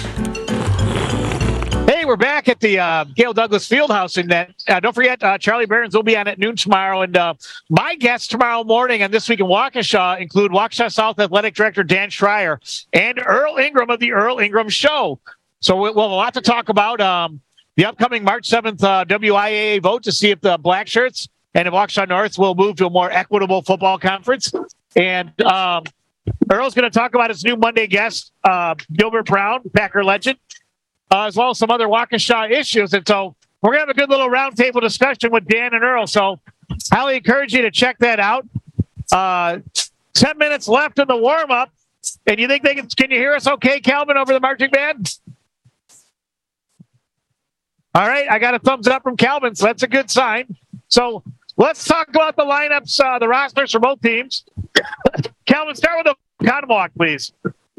Hey, we're back at the uh, Gale Douglas Fieldhouse, and that uh, don't forget, uh, Charlie Barons will be on at noon tomorrow. And uh, my guests tomorrow morning on This Week in Waukesha include Waukesha South Athletic Director Dan Schreier and Earl Ingram of the Earl Ingram Show. So we'll, we'll have a lot to talk about. Um, the upcoming March seventh uh, W I A A vote to see if the Black Shirts and if Waukesha North will move to a more equitable football conference. And um, Earl's going to talk about his new Monday guest, uh, Gilbert Brown, Packer legend. Uh, as well as some other Waukesha issues. And so we're going to have a good little roundtable discussion with Dan and Earl. So highly encourage you to check that out. Uh, ten minutes left in the warm-up. And you think they can, can you hear us okay, Calvin, over the marching band? All right, I got a thumbs up from Calvin, so that's a good sign. So let's talk about the lineups, uh, the rosters for both teams. Calvin, start with the Oconomowoc, please.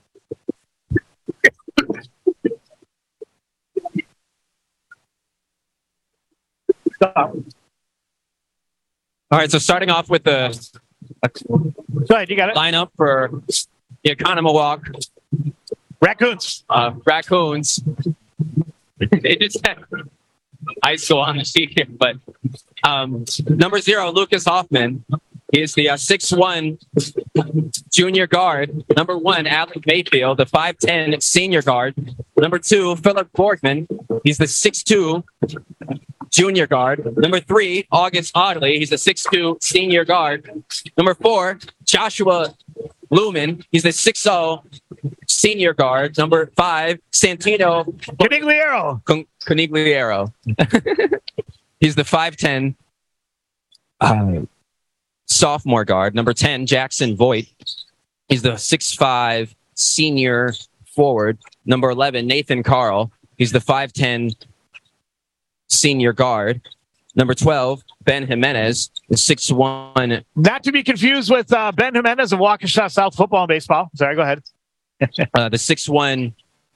All right, so starting off with the Go ahead, you got it. lineup for the Oconomowoc Raccoons. Uh, Raccoons. They just have high school on the sheet here, but um, number zero, Lucas Hoffman. He is the uh, six one junior guard. Number one, Alec Mayfield, the five ten senior guard. Number two, Philip Borgman. He's the six two junior guard. Number three, August Audley. He's the six two senior guard. Number four, Joshua Lumen. He's the six oh senior guard. Number five, Santino Conigliaro. Con- Conigliaro. He's the five ten uh, sophomore guard. Number ten, Jackson Voigt. He's the six five senior forward. Number eleven, Nathan Carl. He's the five ten senior guard. Number twelve, Ben Jimenez, the six one. Not to be confused with uh, Ben Jimenez of Waukesha South football and baseball. Sorry, go ahead. uh, the six one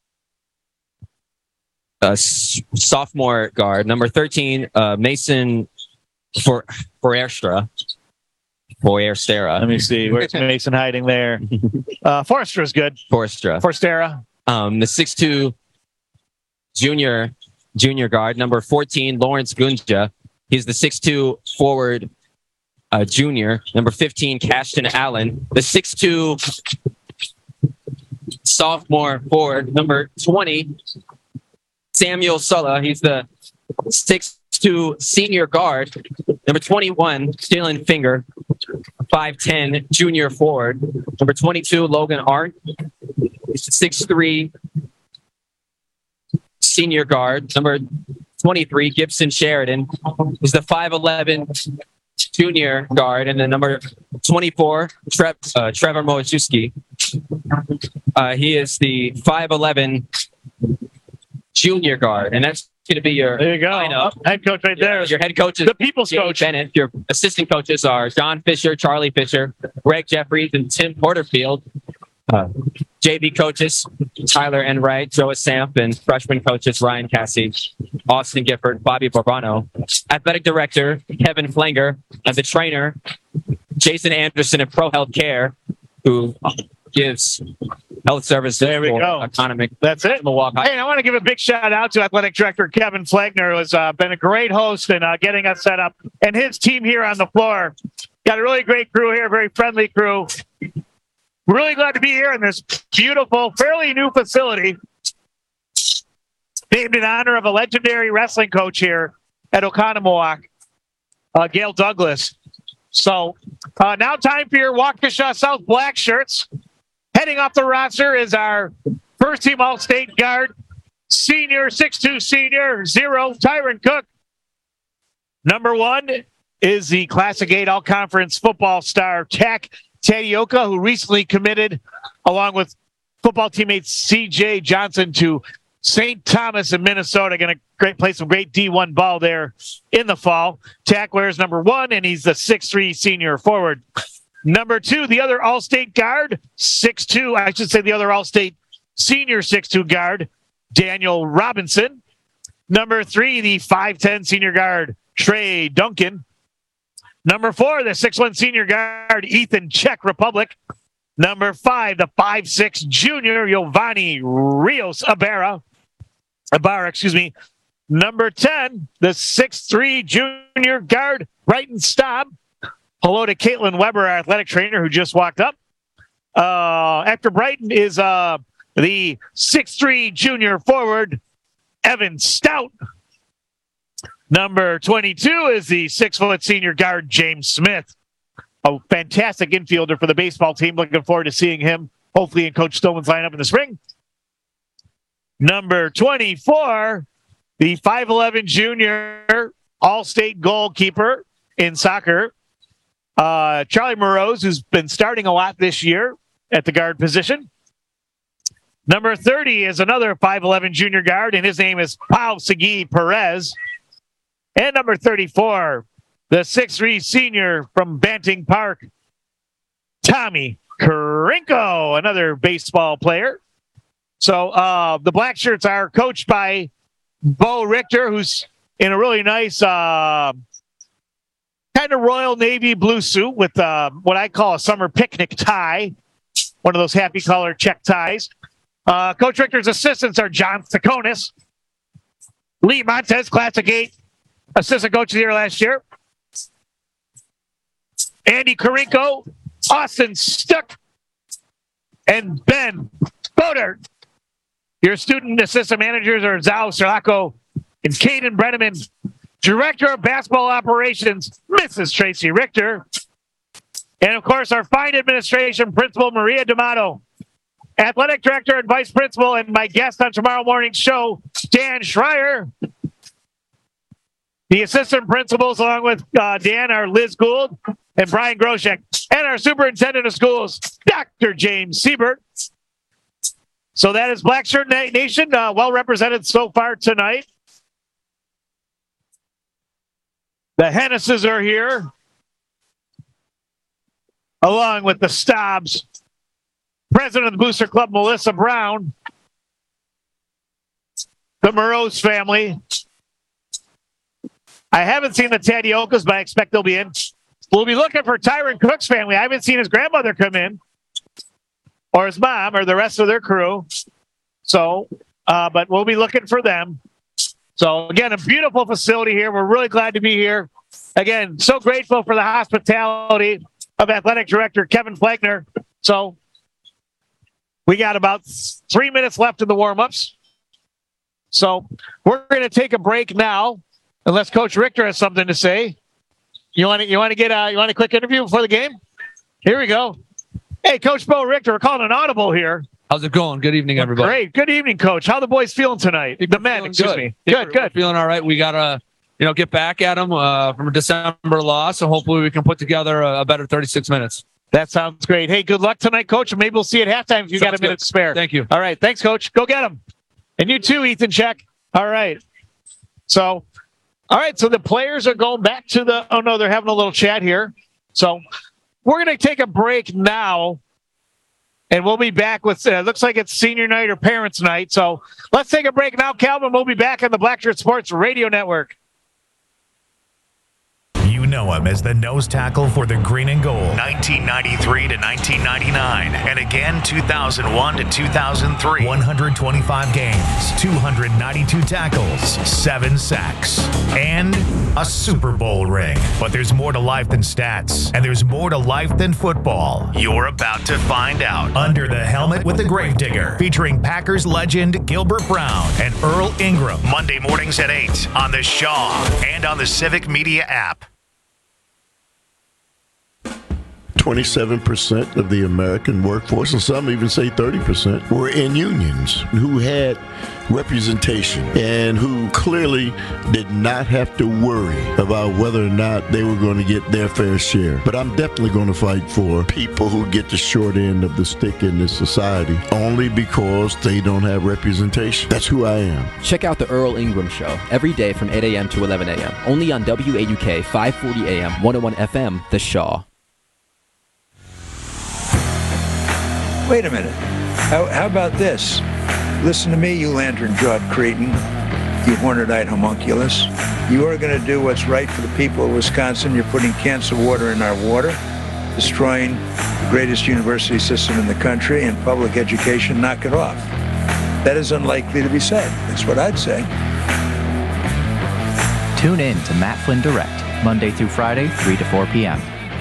uh, s- sophomore guard. Number thirteen, uh, Mason for Forestra. Foerstera. Let me see. Where's Mason hiding there? Uh, Forrestra's good. Forestra. Forstera. Um, the six two junior junior guard. Number fourteen, Lawrence Gunja. He's the six two forward uh, junior. Number fifteen, Cashton Allen. The six two sophomore forward. Number twenty, Samuel Sulla. He's the six two senior guard. Number twenty-one, Dylan Finger. five ten junior forward. Number twenty-two, Logan Arndt. He's the six three senior guard. Number twenty-three, Gibson Sheridan. He's the five eleven junior guard. And then number twenty-four, Tre- uh, Trevor Mojewski. Uh, he is the five eleven junior guard. And that's going to be your there you go. lineup. Oh, head coach right there. Your, your head coach is the people's Jamie coach. Bennett. Your assistant coaches are John Fisher, Charlie Fisher, Greg Jeffries, and Tim Porterfield. Uh, J V coaches, Tyler Enright, Joe Samp, and freshman coaches, Ryan Cassie, Austin Gifford, Bobby Bourbano. Athletic director, Kevin Flanger, and the trainer, Jason Anderson of Pro Health Care, who gives health services there we for go. economic. That's it. Milwaukee. Hey, and I want to give a big shout out to athletic director Kevin Flagner, who has uh, been a great host in uh, getting us set up, and his team here on the floor. Got a really great crew here, very friendly crew. Really glad to be here in this beautiful, fairly new facility, named in honor of a legendary wrestling coach here at Oconomowoc, uh, Gale Douglas. So uh, now time for your Waukesha South Black Shirts. Heading off the roster is our first team All-State guard, senior, six two senior, zero, Tyron Cook. Number one is the Classic eight All-Conference football star, Tak Tadioka, who recently committed, along with football teammate C J Johnson, to Saint Thomas in Minnesota going to great play some great D one ball there in the fall. Tackler is number one, and he's the six three senior forward. Number two, the other All-State guard, six two, I should say the other All-State senior six two guard, Daniel Robinson. Number three, the five ten senior guard, Trey Duncan. Number four, the six one senior guard, Ethan Czech Republic. Number five, the five six junior, Giovanni Rios Ibarra. Ibarra, excuse me. Number ten, the six three junior guard, Brighton Staub. Hello to Caitlin Weber, our athletic trainer, who just walked up. Uh, after Brighton is uh, the six three junior forward, Evan Stout. Number twenty-two is the six-foot senior guard, James Smith. A fantastic infielder for the baseball team. Looking forward to seeing him, hopefully, in Coach Stillman's lineup in the spring. Number twenty-four, the five eleven junior All-State goalkeeper in soccer, uh, Charlie Morose, who's been starting a lot this year at the guard position. Number thirty is another five eleven junior guard, and his name is Pau Segui Perez. And number thirty-four, the six three senior from Banting Park, Tommy Karinko, another baseball player. So uh, the Black Shirts are coached by Bo Richter, who's in a really nice uh, kind of Royal Navy blue suit with uh, what I call a summer picnic tie, one of those happy color check ties. Uh, Coach Richter's assistants are John Tsakonis, Lee Montez, Classic eight assistant coach of the year last year, Andy Karinko, Austin Stuck, and Ben Boder. Your student assistant managers are Zao Serlaco and Caden Brenneman. Director of Basketball Operations, Missus Tracy Richter. And, of course, our fine administration principal, Maria D'Amato. Athletic director and vice principal, and my guest on tomorrow morning's show, Dan Schreier. The assistant principals, along with uh, Dan, are Liz Gould and Brian Groshek. And our superintendent of schools, Doctor James Siebert. So that is Black Shirt Nation, uh, well represented so far tonight. The Hennesses are here, along with the Staubs. President of the Booster Club, Melissa Brown. The Morose family. I haven't seen the Tadiokas, but I expect they'll be in. We'll be looking for Tyron Cook's family. I haven't seen his grandmother come in, or his mom, or the rest of their crew. So, uh, but we'll be looking for them. So, again, a beautiful facility here. We're really glad to be here. Again, so grateful for the hospitality of Athletic Director Kevin Flagner. So, we got about three minutes left in the warm-ups. So, we're going to take a break now, unless Coach Richter has something to say. You want to you want to get a you want a quick interview before the game? Here we go. Hey, Coach Bo Richter, we're calling an audible here. How's it going? Good evening, everybody. Great. Good evening, Coach. How are the boys feeling tonight? The men, excuse good. me. Good, Good, we're, good. We're feeling all right. We got to, you know, get back at them uh, from a December loss, so hopefully we can put together a, a better thirty-six minutes. That sounds great. Hey, good luck tonight, Coach, and maybe we'll see you at halftime if you Sounds got a minute good. to spare. Thank you. All right. Thanks, Coach. Go get them. And you too, Ethan Check. All right. So, all right. So the players are going back to the, oh, no, they're having a little chat here. So we're going to take a break now. And we'll be back with, uh, looks like it's senior night or parents night. So let's take a break now, Calvin. We'll be back on the Black Shirt Sports Radio Network. You know him as the nose tackle for the green and gold, nineteen ninety-three to nineteen ninety-nine, and again two thousand one to two thousand three. one hundred twenty-five games, two hundred ninety-two tackles, seven sacks, and a Super Bowl ring. But there's more to life than stats, and there's more to life than football. You're about to find out. Under the Helmet with the Gravedigger, featuring Packers legend Gilbert Brown and Earl Ingram. Monday mornings at eight on the Shaw and on the Civic Media app. twenty-seven percent of the American workforce, and some even say thirty percent, were in unions who had representation and who clearly did not have to worry about whether or not they were going to get their fair share. But I'm definitely going to fight for people who get the short end of the stick in this society only because they don't have representation. That's who I am. Check out the Earl Ingram Show every day from eight a.m. to eleven a.m. only on W A U K five forty A M, one oh one F M, The Shaw. Wait a minute. How, how about this? Listen to me, you lantern-jawed cretin, you horned-eyed homunculus. You are going to do what's right for the people of Wisconsin. You're putting cancer water in our water, destroying the greatest university system in the country and public education. Knock it off. That is unlikely to be said. That's what I'd say. Tune in to Matt Flynn Direct, Monday through Friday, three to four p.m.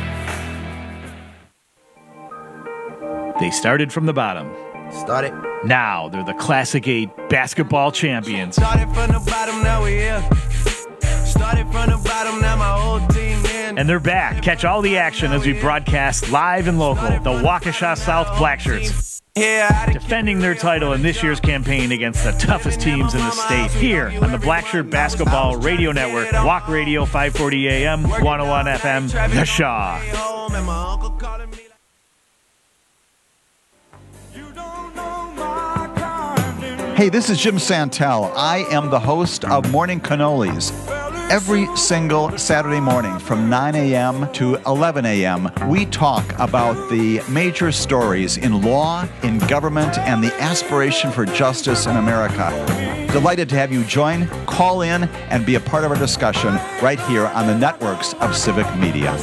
They started from the bottom. Started. Now they're the Classic eight basketball champions. Started from the bottom, now we're here. Started from the bottom, now my whole team in. And they're back. Catch all the action as we broadcast live and local. The Waukesha South Blackshirts. Defending their title in this year's campaign against the toughest teams in the state. Here on the Blackshirt Basketball Radio Network. Walk Radio, five forty A M, one oh one F M, The Shaw. Hey, this is Jim Santel. I am the host of Morning Cannolis. Every single Saturday morning from nine a.m. to eleven a.m., we talk about the major stories in law, in government, and the aspiration for justice in America. Delighted to have you join, call in, and be a part of our discussion right here on the networks of Civic Media.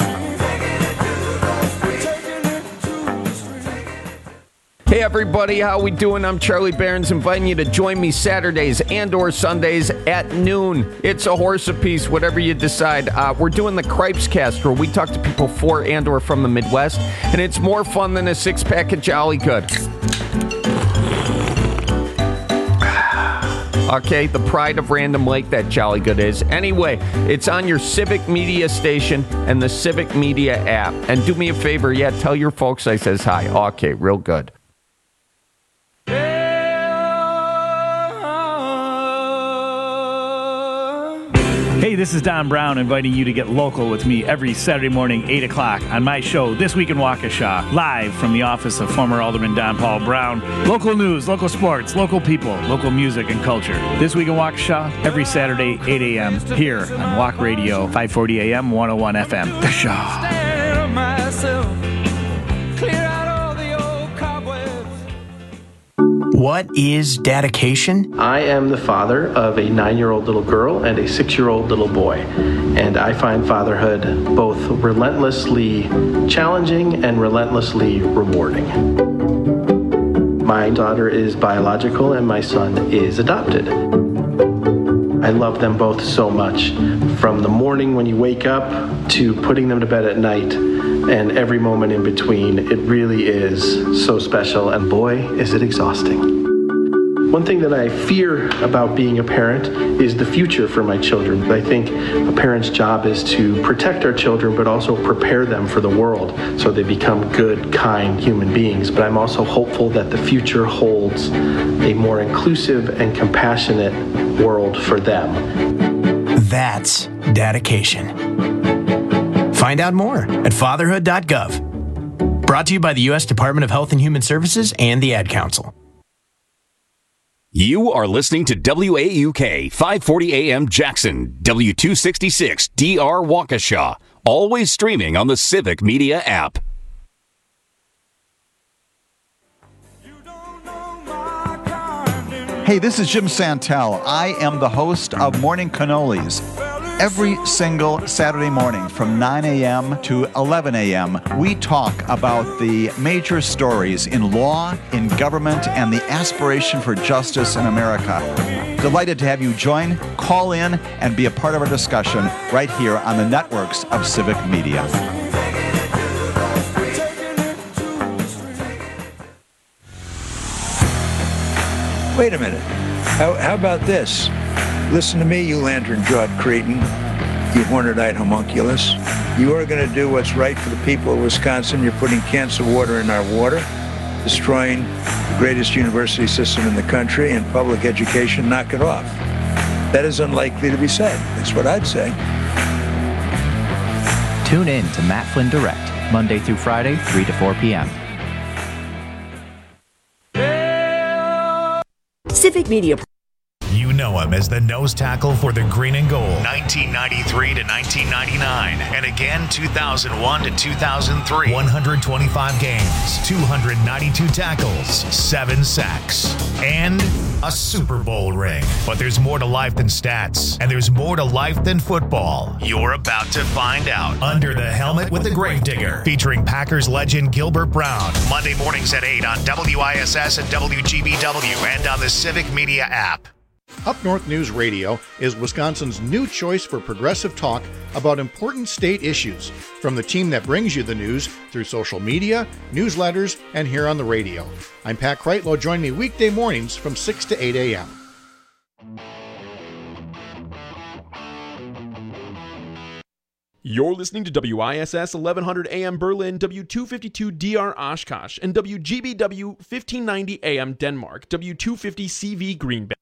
Hey everybody, how we doing? I'm Charlie Behrens, inviting you to join me Saturdays and or Sundays at noon. It's a horse apiece, whatever you decide. Uh, we're doing the Cripes Cast, where we talk to people for and or from the Midwest, and it's more fun than a six-pack of Jolly Good. Okay, the pride of Random Lake, that Jolly Good is. Anyway, it's on your Civic Media station and the Civic Media app. And do me a favor, yeah, tell your folks I says hi. Okay, real good. Hey, this is Don Brown inviting you to get local with me every Saturday morning, eight o'clock, on my show, This Week in Waukesha, live from the office of former Alderman Don Paul Brown. Local news, local sports, local people, local music and culture. This Week in Waukesha, every Saturday, eight a.m., here on Walk Radio, five forty A M, one oh one F M, The Shaw. What is dedication? I am the father of a nine-year-old little girl and a six-year-old little boy, and I find fatherhood both relentlessly challenging and relentlessly rewarding. My daughter is biological and my son is adopted. I love them both so much, from the morning when you wake up to putting them to bed at night, and every moment in between. It really is so special, and boy, is it exhausting. One thing that I fear about being a parent is the future for my children. I think a parent's job is to protect our children, but also prepare them for the world so they become good, kind human beings. But I'm also hopeful that the future holds a more inclusive and compassionate world for them. That's dedication. Find out more at fatherhood dot gov. Brought to you by the U S Department of Health and Human Services and the Ad Council. You are listening to W A U K five forty A M Jackson, W two sixty-six D R Waukesha, always streaming on the Civic Media app. Hey, this is Jim Santel. I am the host of Morning Cannolis. Every single Saturday morning from nine a.m. to eleven a.m., we talk about the major stories in law, in government, and the aspiration for justice in America. Delighted to have you join, call in, and be a part of our discussion right here on the networks of Civic Media. Wait a minute. How, how about this? Listen to me, you lantern-jawed cretin, you horned-eyed homunculus. You are going to do what's right for the people of Wisconsin. You're putting cancer water in our water, destroying the greatest university system in the country and public education. Knock it off. That is unlikely to be said. That's what I'd say. Tune in to Matt Flynn Direct, Monday through Friday, three to four p.m. Civic Media. You know him as the nose tackle for the Green and Gold, nineteen ninety-three to nineteen ninety-nine, and again two thousand one to two thousand three. one hundred twenty-five games, two hundred ninety-two tackles, seven sacks, and a Super Bowl ring. But there's more to life than stats, and there's more to life than football. You're about to find out. Under the Helmet with the Gravedigger, featuring Packers legend Gilbert Brown, Monday mornings at eight on W I S S and W G B W and on the Civic Media app. Up North News Radio is Wisconsin's new choice for progressive talk about important state issues, from the team that brings you the news through social media, newsletters, and here on the radio. I'm Pat Kreitlow. Join me weekday mornings from six to eight a.m. You're listening to W I S S eleven hundred A M Berlin, W two fifty-two D R Oshkosh, and W G B W fifteen ninety A M Denmark, W two fifty C V Green Bay.